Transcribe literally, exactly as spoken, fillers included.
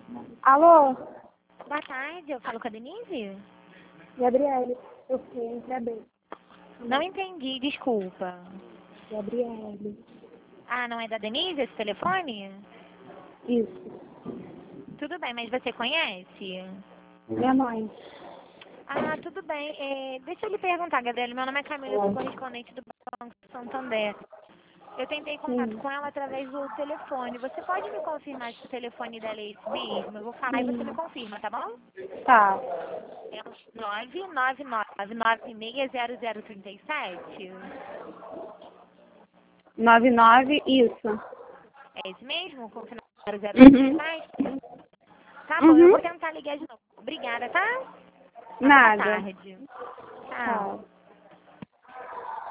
Alô? Boa tarde, eu falo com a Denise? Gabriele, eu fui entre a B. Não entendi, desculpa. Gabriele. Ah, não é da Denise esse telefone? Isso. Tudo bem, mas você conhece? Minha mãe. Ah, tudo bem. É, deixa eu lhe perguntar, Gabriela. Meu nome é Camila, eu sou correspondente do Banco Santander. Eu tentei contato Sim. com ela através do telefone. Você pode me confirmar se o telefone dela é esse mesmo? Eu vou falar e você me confirma, tá bom? Tá. É o nove nove nove nove seis zero zero três sete. Nove nove, isso. É esse mesmo? Com final zero zero Uhum. três sete? Tá bom, eu Uhum. vou tentar ligar de novo. Obrigada, tá? Uma boa Nada. tarde. Tchau. Tchau.